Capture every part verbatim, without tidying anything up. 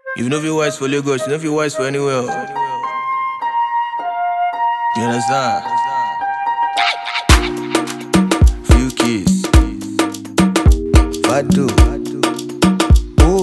You know if you wise for Lagos, you know if you wise for anywhere. You understand? Few keys, Fado, oh,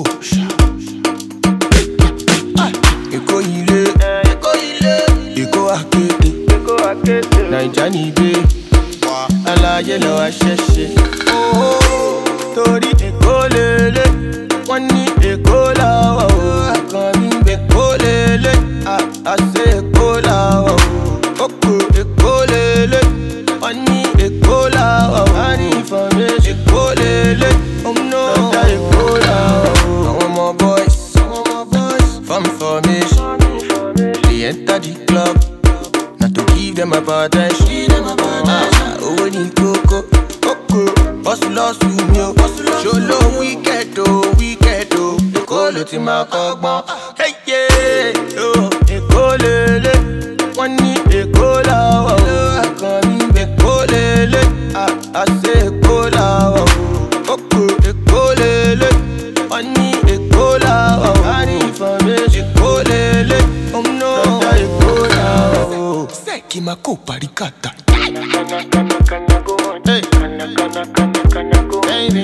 Eko ile, Eko ile, Eko akete, Naija ni be, alaye lo wa ṣẹṣẹ. Oh, torí Eko lele, wọ́n ní Eko la wa o, àkànbí ń bẹ Eko lele, àṣẹ Eko la wa o, oko Eko lele, wọ́n ní Eko la wa o, a ní information Eko lele, òun náà lọ́jà Eko la wa o. Àwọn ọmọ boys, àwọn ọmọ boys, form formation, they enter the club, not to give them a attention. Owó ní kókó, kókó, hustle hustle mi o, ṣolo wicked o, wicked o, Èkó ló ti máa kọ́gbọ́n. Hey yeah, oh, Èkó lele, wọ́n ní Èkó la wà o, àkànbí ń bẹ Èkó lele, àṣẹ Èkó la wà o, kókó Èkó lele, wọ́n ní Èkó la wà o, a ní information Èkó lele, òun náà lọ́jà Èkó la wà o. Sẹ́ẹ̀kì máa kó parí kàtà. Hey. Baby.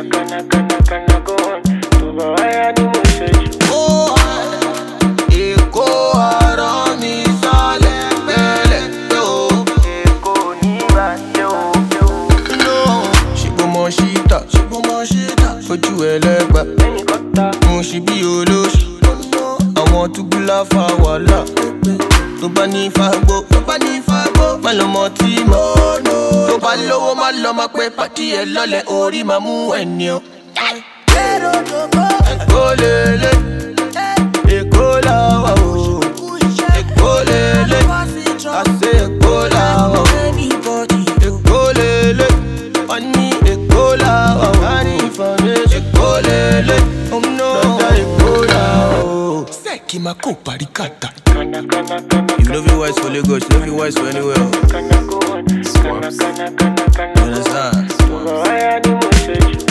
Oh, Èkó ara mi sálẹ̀ pẹ̀lẹ́ o. Èkó ní ìbàjẹ́ o. No, ṣùgbọ́n mo ṣì tà, ṣùgbọ́n mo ṣì tà. Ojú ẹlẹ́gbà, mo ṣì bí olóṣù. Àwọn túbúlá fa wàhálà. Tó bá ní fagbó, tó bá ní fagbó, má lọ mọ tí mo nù. Tó bá lówó má lọ máa pé pàtí ẹ lọ́lẹ̀ orí máa mú ẹni o. Èkó lele, Èkó la wà o. Èkó lele, àṣẹ Èkó la wà o. Èkó lele, wọ́n ní Èkó la wà o. A ní information Èkó lele, òun náà lọ́jà Èkó la wà o. Sẹ́ẹ̀kì máa kó parí kàtà. You know if you wise for Lagos, you know if you wise for anywhere. You understand?